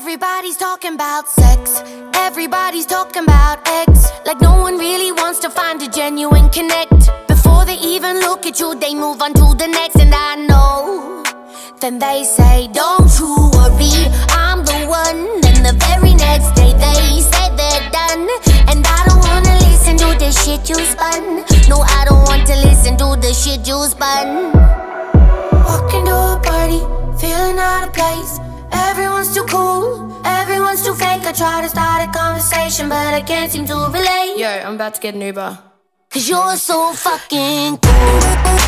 Everybody's talking about sex, everybody's talking about X. Like no one really wants to find a genuine connect. Before they even look at you, they move on to the next. And I know, then they say, don't you worry, I'm the one. Then the very next day they say they're done. And I don't wanna listen to the shit you spun. No, I don't want to listen to the shit you spun. Walking to a party, feeling out of place. Everyone's too cool, everyone's too fake. I try to start a conversation, but I can't seem to relate. Yo, I'm about to get an Uber. Cause you're so fucking cool.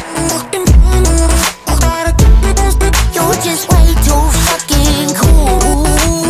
You're just way too fucking cool.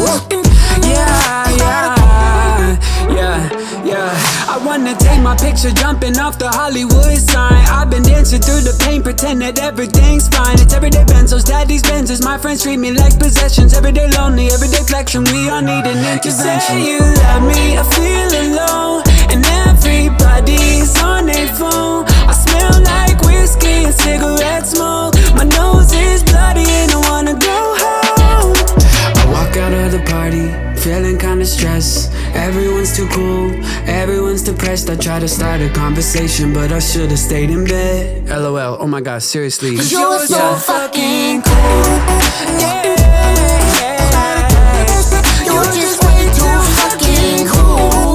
Yeah. I wanna take my picture jumping off the Hollywood sign. I've been dancing through the pain, pretend that everything's fine. It's everyday Benzos, daddy's Benzos. My friends treat me like possessions. Everyday lonely, everyday flexion. We all need an intervention. You say you love me, I feel alone. And everybody's on their phone. I smell like whiskey and cigarette smoke. My nose is bloody and I wanna go home. I walk out of the party, feeling kinda stressed. Everyone's too cool, everyone's depressed. I try to start a conversation, but I should've stayed in bed. LOL, oh my god, seriously. Cause you're so fucking cool. You're just way too fucking cool.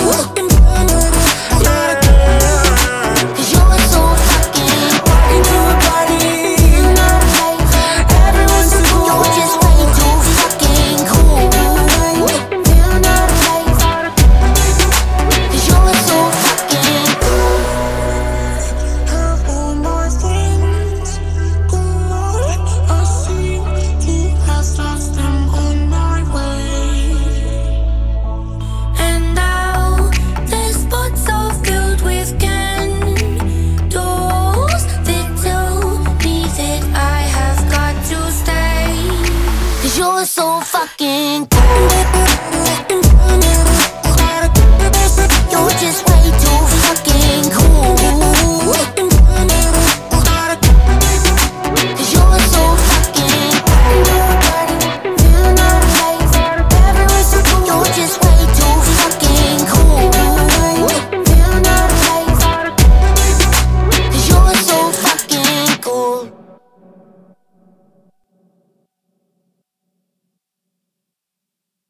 Cause you're so fucking walking to a party, feeling out of place. Everyone's too cool. You're just way too fucking cool. Feeling out of place. Cause you're so fucking cool. Have all my friends gone? I see who has lost them on my way. And now this spot's all filled with candles that tell me that I have got to stay. Cause you're so fucking cool.